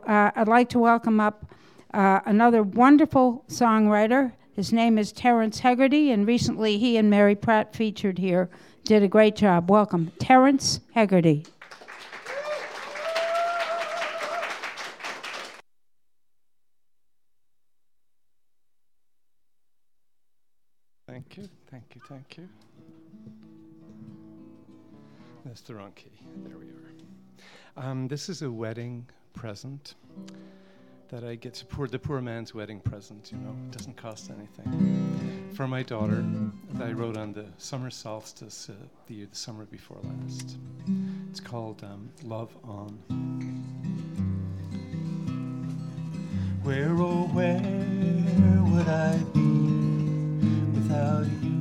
Now, I'd like to welcome up another wonderful songwriter. His name is Terence Hegarty, and recently he and Mary Pratt featured here. Did a great job. Welcome, Terence Hegarty. Thank you, thank you, thank you. That's the wrong key. There we are. This is a wedding present that I get to the poor man's wedding present, you know. It doesn't cost anything. For my daughter, that I wrote on the summer solstice, the summer before last. It's called Love On. Where, oh, where would I be without you?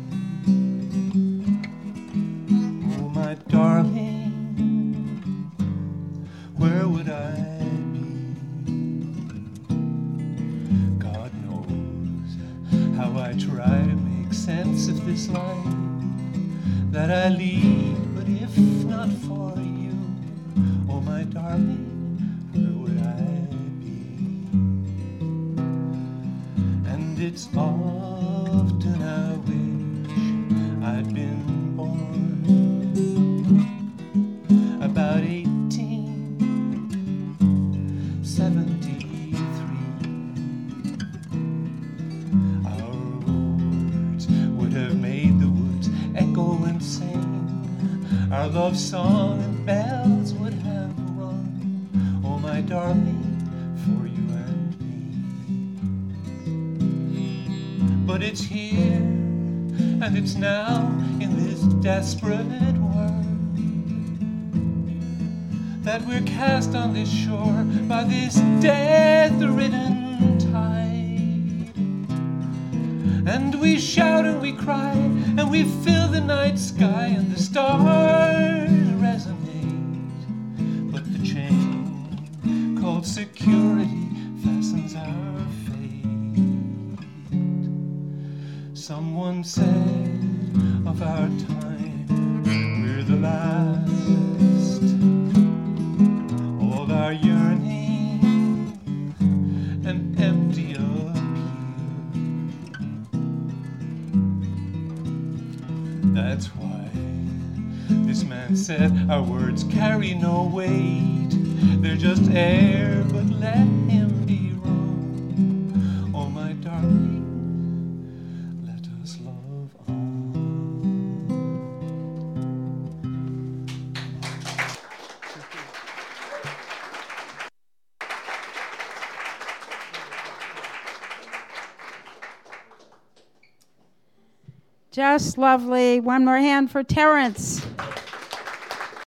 Oh, my darling, where would I be? God knows how I try to make sense of this life that I lead, but if not for you, oh, my darling, where would I be? And it's often I wish I'd been born about 1873. Our words would have made the woods echo and sing. Our love song and bells would have rung, oh, my darling, for you and me. But it's here and it's now in this desperate world that we're cast on this shore by this death-ridden tide. And we shout and we cry and we fill the night sky and the stars resonate. But the chain called security fastens our fate. Someone said of our time, we're the last. All our yearning and empty appeal. That's why this man said our words carry no weight. They're just air, but let him be wrong. Oh, my darling, let us love on. Just lovely. One more hand for Terence.